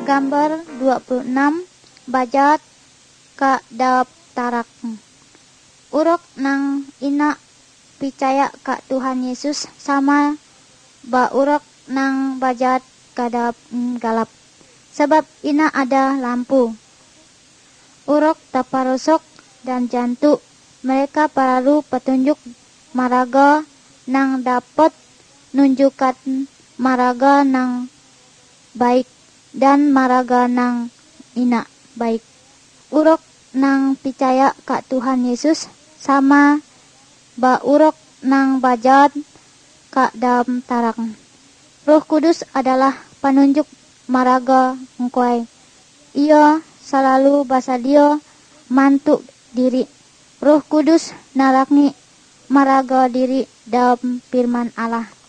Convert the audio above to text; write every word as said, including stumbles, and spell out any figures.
Gambar dua puluh enam bajat ka daap tarak. Urok nang ina percaya ka Tuhan Yesus sama ba urok nang bajat ka daap galap. Sebab ina ada lampu. Urok taparosok dan jantu mereka paralu petunjuk maraga nang dapat nunjukkan maraga nang baik dan maraga nang ina baik. Urok nang percaya ka Tuhan Yesus sama ba urok nang bajat ka dalam tarak. Roh Kudus adalah penunjuk maraga engkuai. Ia selalu basadio mantu diri. Roh Kudus narakni maraga diri dalam firman Allah.